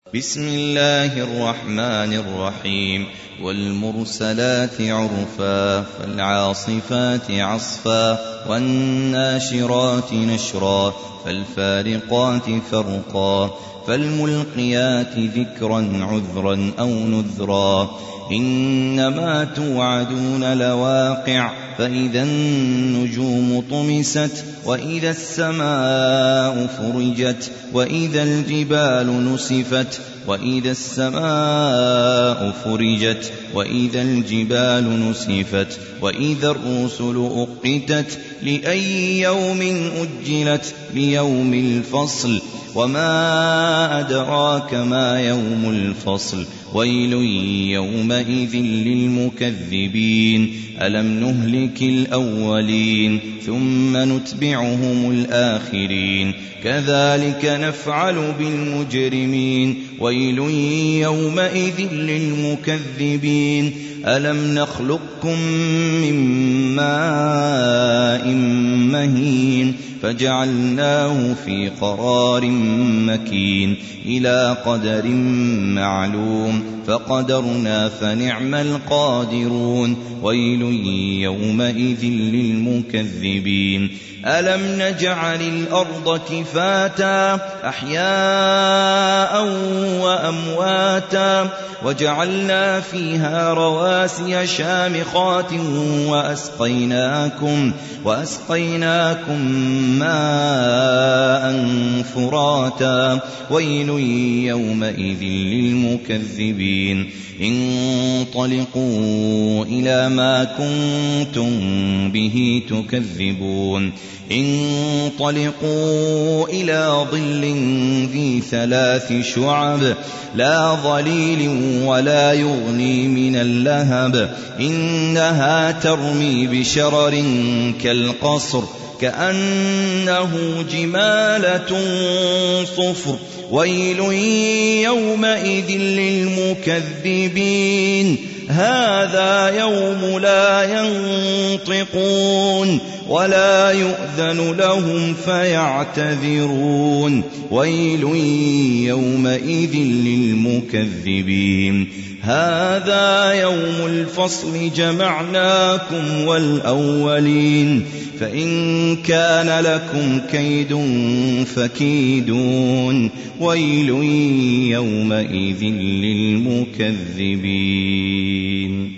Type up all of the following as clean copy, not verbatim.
بسم الله الرحمن الرحيم. والمرسلات عرفا فالعاصفات عصفا والناشرات نشرا فالفارقات فرقا فالملقيات ذكرا عذرا أو نذرا إنما توعدون لواقع فإذا النجوم طمست وإذا السماء فرجت وإذا الجبال نسفت وإذا السماء فرجت وإذا الجبال نسفت وإذا الرسل أقتت لأي يوم أجلت ليوم الفصل وما أدراك ما يوم الفصل ويل يومئذ للمكذبين ألم نهلك الأولين ثم نتبعهم الآخرين كذلك نفعل بالمجرمين ويل يومئذ للمكذبين ألم نخلقكم من ماء مهين فجعلناه في قرار مكين إلى قدر معلوم فقدرنا فنعم القادرون ويل يومئذ للمكذبين ألم نجعل الأرض كفاتا أحياء وأمواتا وجعلنا فيها رواسي شامخات وأسقيناكم ماء فراتا ويل يومئذ للمكذبين انطلقوا إلى ما كنتم به تكذبون انطلقوا إلى ظل ذي 3 شعب لا ظليل ولا يغني من اللهب إنها ترمي بشرر كالقصر كأنه جمالة صفر ويل يومئذ للمكذبين هذا يوم لا ينطقون ولا يؤذن لهم فيعتذرون ويل يومئذ للمكذبين هذا يوم الفصل جمعناكم والأولين فإن كان لكم كيد فكيدون ويل يومئذ للمكذبين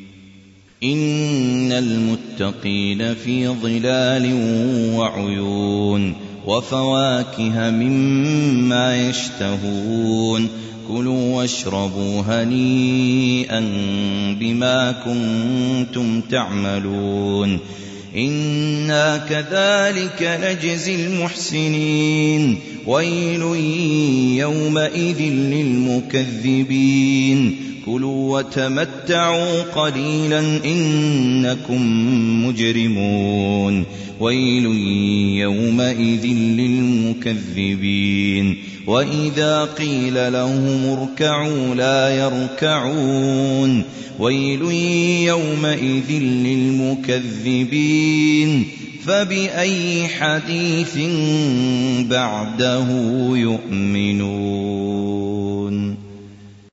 إن المتقين في ظلال وعيون وفواكه مما يشتهون كلوا واشربوا هنيئا بما كنتم تعملون إنا كذلك نجزي المحسنين ويل يومئذ للمكذبين كلوا وتمتعوا قليلا إنكم مجرمون ويل يومئذ للمكذبين وإذا قيل لهم اركعوا لا يركعون ويل يومئذ للمكذبين فبأي حديث بعده يؤمنون.